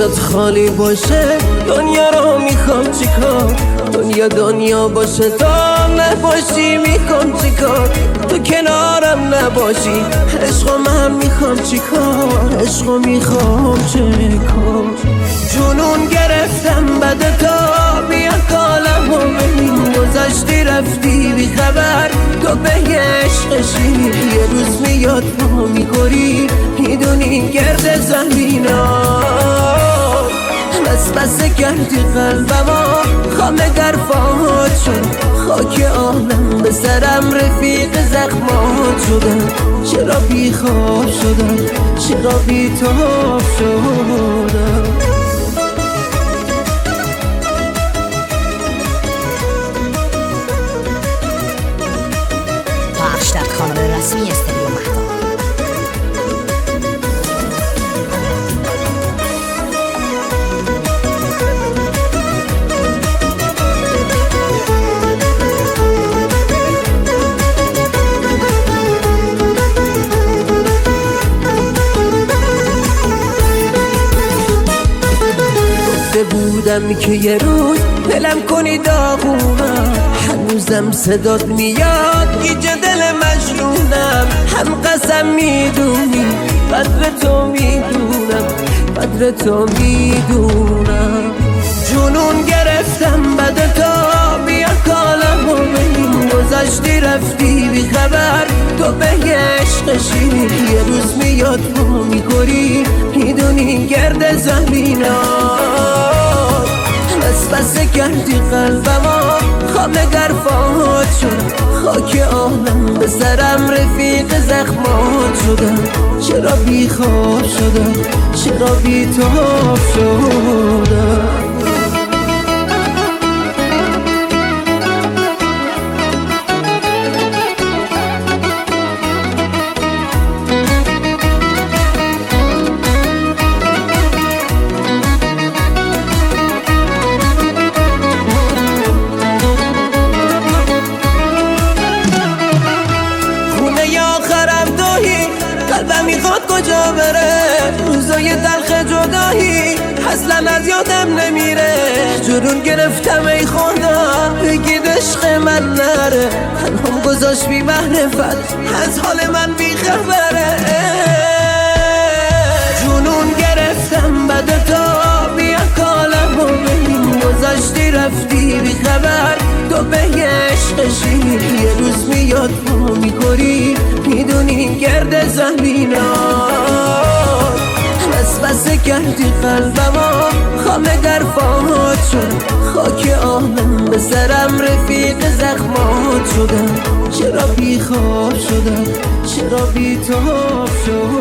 جات خالی باشه دنیا رو میخوام چیکار؟ دنیا باشه تا نباشی میخوام چیکار؟ تو کنارم نباشی عشقا من میخوام چیکار؟ عشقا میخوام چیکار؟ جنون گرفتم بده تا بیا کالم و ببین گذشتی رفتی بی خبر تو به عشقشی یه روز میاد ما میخوری میدونی گرد زمینا بس کردی قلبما خامه گرفات شد خاک عالم به سرم رفیق زخمات شدن چرا بی خواب شدن چرا بی تاب شدن پخش در کانال رسمی استریو مهتاب. بودم که یه روز دلم کنی داغونم هنوزم صدات میاد گیج دل مجنونم هم قسم میدونی قدر تو میدونم قدر تو میدونم جنون گرفتم بده تا بیا کالم و ببین گذشتی رفتی بی خبر تو به عشقشی یه روز میاد ما میخوری میدونی گرد زمینات بس کردی قلبما خامه گرفات شد خاک عالم به سرم رفیق زخمات شدن چرا بی خواب شدن چرا بی تاب شدن قلبم میخواد کجا بره روزای تلخ جدایی اصلا از یادم نمیره جنون گرفتم ای خدا بگید عشق من نره تنهام گذاشت بی معرفت از حال من بی خبره جنون گرفتم بده تا بیا کالم و ببین گذاشتی رفتی بی خبر تو به عشقشی یه روز میاد ما میخوری میدونی گرد زمینات بس کردی قلبما خامه گرفات شد خاک عالم به سرم رفیق زخمات شدن چرا بی خواب شدن چرا بی تاب شدن